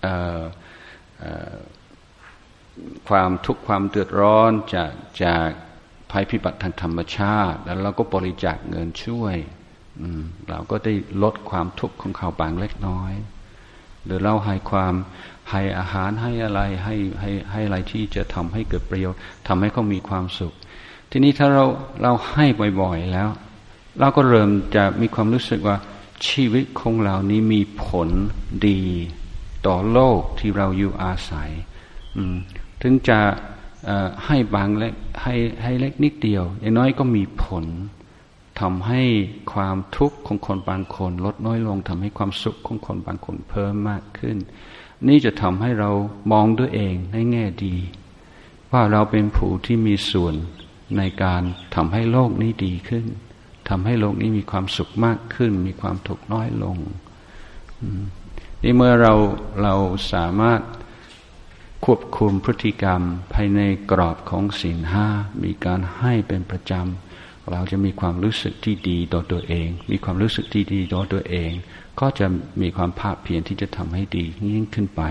ความทุกข์ความเดือดร้อนจากภัยพิบัติทางธรรมชาติแล้วเราก็บริจาคเงินช่วยเราก็ได้ลดความทุกข์ของเขาบางเล็กน้อยหรือเราให้อาหารให้อะไรให้อะไรที่จะทำให้เกิดประโยชน์ทำให้เขามีความสุขทีนี้ถ้าเราให้บ่อยๆแล้วเราก็เริ่มจะมีความรู้สึกว่าชีวิตของเรานี้มีผลดีต่อโลกที่เราอยู่อาศัยถึงจะให้บางเล็กให้เล็กนิดเดียวอย่างน้อยก็มีผลทำให้ความทุกข์ของคนบางคนลดน้อยลงทำให้ความสุขของคนบางคนเพิ่มมากขึ้นนี่จะทำให้เรามองด้วยเองในแง่ดีว่าเราเป็นผู้ที่มีส่วนในการทำให้โลกนี้ดีขึ้นทำให้โลกนี้มีความสุขมากขึ้นมีความทุกข์น้อยลงนี่เมื่อเราสามารถควบคุมพฤติกรรมภายในกรอบของศีลห้ามีการให้เป็นประจำเราจะมีความรู้สึกที่ดีต่อตัวเองมีความรู้สึกที่ดีต่อตัวเองก็จะมีความภาคเพียรที่จะทำให้ดียิ่งขึ้นไป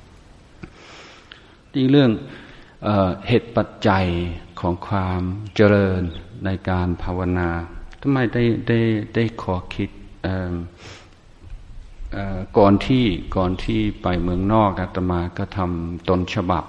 ที่เรื่องเหตุปัจจัยของความเจริญในการภาวนาทำไมได้ขอคิดก่อนที่ไปเมืองนอกอาตมาก็ทำต้นฉบับ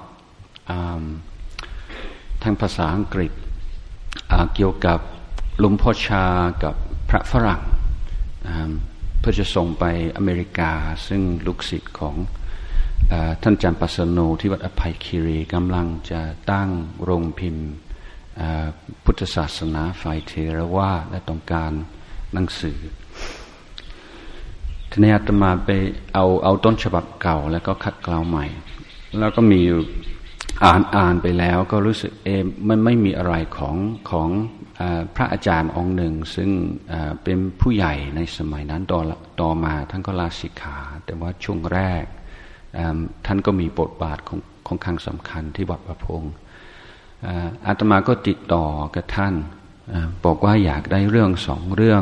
ทางภาษาอังกฤษเกี่ยวกับหลวงพ่อชากับพระฝรั่งเพื่อจะส่งไปอเมริกาซึ่งลูกศิษย์ของท่านอาจารย์ปัสโนที่วัดอภัยคีรีกำลังจะตั้งโรงพิมพ์พุทธศาสนาฝ่ายเทรวาทและต้องการหนังสือทีนี้อาตมาไปเอาต้นฉบับเก่าแล้วก็คัดเกลาใหม่แล้วก็มีอ่านไปแล้วก็รู้สึกมันไม่มีอะไรของพระอาจารย์องค์หนึ่งซึ่งเป็นผู้ใหญ่ในสมัยนั้นต่อมาท่านก็ลาสิกขาแต่ว่าช่วงแรกท่านก็มีบทบาทของครั้งสำคัญที่วัดประพงษ์อาตมาก็ติดต่อกับท่านบอกว่าอยากได้เรื่องสองเรื่อง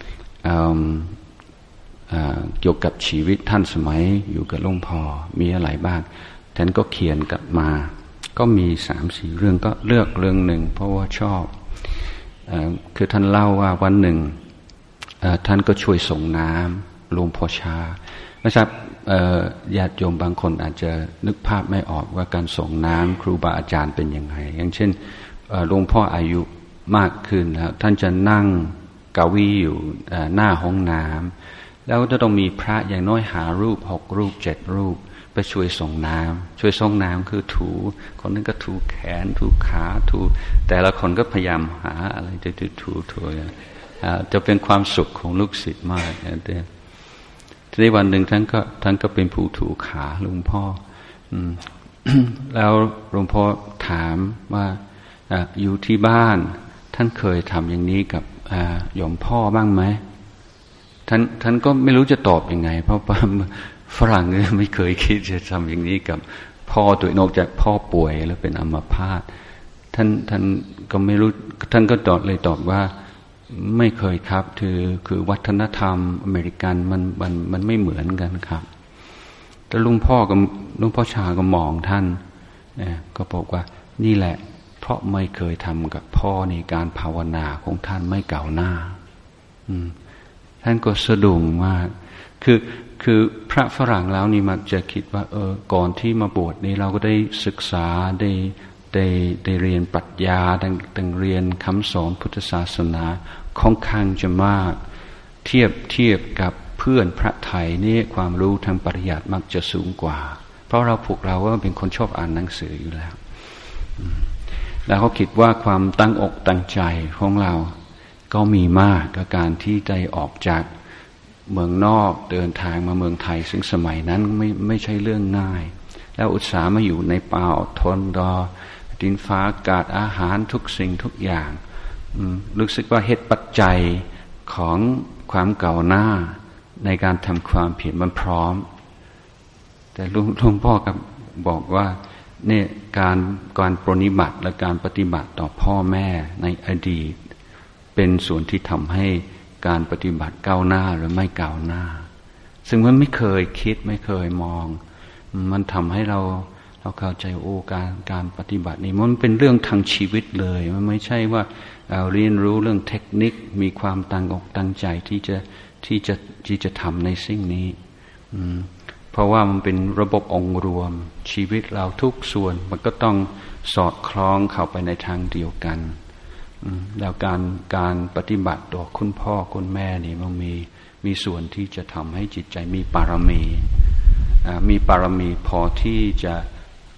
เกี่ยวกับชีวิตท่านสมัยอยู่กับหลวงพ่อมีอะไรบ้างท่านก็เขียนกลับมาก็มี 3-4 เรื่องก็เลือกเรื่องหนึ่งเพราะว่าชอบคือท่านเล่าว่าวันหนึ่งท่านก็ช่วยส่งน้ำหลวงพ่อชานะครับญาติโยมบางคนอาจจะนึกภาพไม่ออกว่าการส่งน้ำครูบาอาจารย์เป็นยังไงอย่างเช่นหลวงพ่ออายุมากขึ้นแล้วท่านจะนั่งเก้าอี้อยู่หน้าห้องน้ำแล้วจะต้องมีพระอย่างน้อยหารูป6 รูป 7 รูปไปช่วยส่งน้ำช่วยส่งน้ำคือถูคนนึงก็ถูแขนถูขาถูแต่ละคนก็พยายามหาอะไรจะถูจะเป็นความสุขของลูกศิษย์มากนะทีนี้วันหนึ่งท่านก็เป็นผู้ถูขาหลวงพ่อแล้วหลวงพ่อถามว่าอยู่ที่บ้านท่านเคยทำอย่างนี้กับโยมพ่อบ้างไหมท่านก็ไม่รู้จะตอบยังไงเพราะฝรั่งเนี่ยไม่เคยคิดจะทำอย่างนี้กับพ่อตัวนอกจากพ่อป่วยแล้วเป็นอัมพาตท่านก็ไม่รู้ท่านก็ตอบว่าไม่เคยครับคือวัฒนธรรมอเมริกันมันไม่เหมือนกันครับแต่หลวงพ่อชาก็มองท่านก็บอกว่านี่แหละเพราะไม่เคยทำกับพ่อในการภาวนาของท่านไม่ก้าวหน้าท่านก็สะดุ้งมากคือพระฝรั่งแล้วนี่มักจะคิดว่าก่อนที่มาบวชนี่เราก็ได้ศึกษาได้เรียนปรัชญาได้เรียนคำสอนพุทธศาสนาค่อนข้างจะมากเทียบกับเพื่อนพระไทยนี่ความรู้ทางปริยัติมักจะสูงกว่าเพราะพวกเราว่าเป็นคนชอบอ่านหนังสืออยู่แล้วแล้วเขาคิดว่าความตั้งอกตั้งใจของเราก็มีมากกับการที่ได้ออกจากเมืองนอกเดินทางมาเมืองไทยซึ่งสมัยนั้นไม่ใช่เรื่องง่ายแล้วอุตสาห์มาอยู่ในป่าอดทนรอดินฟ้าอากาศอาหารทุกสิ่งทุกอย่างรู้สึกว่าเหตุปัจจัยของความก้าวหน้าในการทำความเพียรมันพร้อมแต่หลวงพ่อก็บอกว่าเนี่ยการปรนิบัติและการปฏิบัติต่อพ่อแม่ในอดีตเป็นส่วนที่ทำให้การปฏิบัติก้าวหน้าหรือไม่ก้าวหน้าซึ่งมันไม่เคยคิดไม่เคยมองมันทำให้เราเข้าใจการปฏิบัตินี่มันเป็นเรื่องทางชีวิตเลยมันไม่ใช่ว่าเรียนรู้เรื่องเทคนิคมีความตั้งอกตั้งใจที่จะทำในสิ่งนี้เพราะว่ามันเป็นระบบองค์รวมชีวิตเราทุกส่วนมันก็ต้องสอดคล้องเข้าไปในทางเดียวกันแล้วการปฏิบัติต่อคุณพ่อคุณแม่นี่มันมีส่วนที่จะทำให้จิตใจมีปารมีพอที่จะ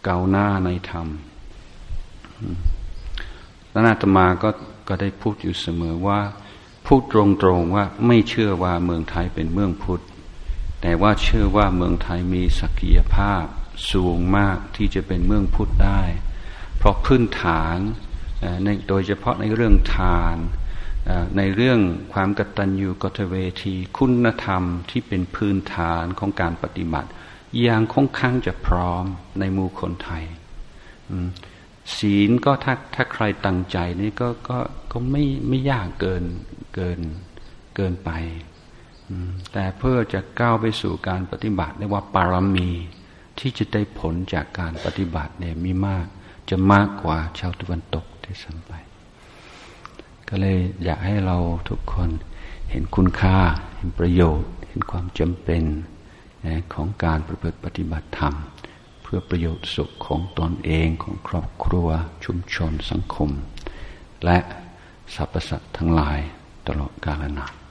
ก้าวหน้าในธรรมแล้วอาตมาก็ได้พูดอยู่เสมอว่าพูดตรงๆว่าไม่เชื่อว่าเมืองไทยเป็นเมืองพุทธแต่ว่าเชื่อว่าเมืองไทยมีศักยภาพสูงมากที่จะเป็นเมืองพุทธได้เพราะพื้นฐานโดยเฉพาะในเรื่องทานในเรื่องความกตัญญูกตเวทีคุณธรรมที่เป็นพื้นฐานของการปฏิบัติอย่างค่อนข้างจะพร้อมในหมู่คนไทยศีลก็ถ้าใครตั้งใจนี่ก็ไม่ยากเกินไปแต่เพื่อจะก้าวไปสู่การปฏิบัติเรียกว่าปารมีที่จะได้ผลจากการปฏิบัติเนี่ยมีมากจะมากกว่าชาวตะวันตกที่ซ้ำไปก็เลยอยากให้เราทุกคนเห็นคุณค่าเห็นประโยชน์เห็นความจำเป็นของการประพฤติปฏิบัติธรรมเพื่อประโยชน์สุขของตนเองของครอบครัวชุมชนสังคมและสรรพสัตว์ทั้งหลายตลอดกาลนาน